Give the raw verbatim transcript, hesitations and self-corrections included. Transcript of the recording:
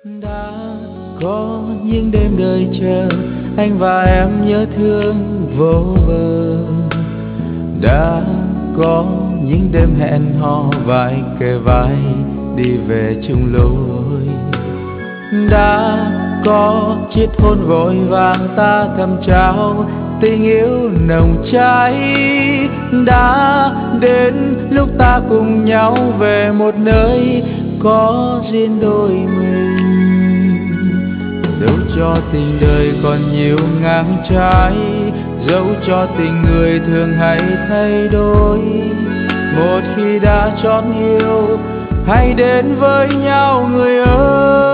Đã có những đêm đợi chờ, anh và em nhớ thương vô bờ. Đã có những đêm hẹn hò vai kề vai đi về chung lối. Đã có chiếc hôn vội vàng ta thầm trao tình yêu nồng cháy. Đã đến lúc ta cùng nhau về một nơi có duyên đôi mình. Dẫu cho tình đời còn nhiều ngang trái, dẫu cho tình người thường hay thay đổi, một khi đã chót yêu hãy đến với nhau người ơi.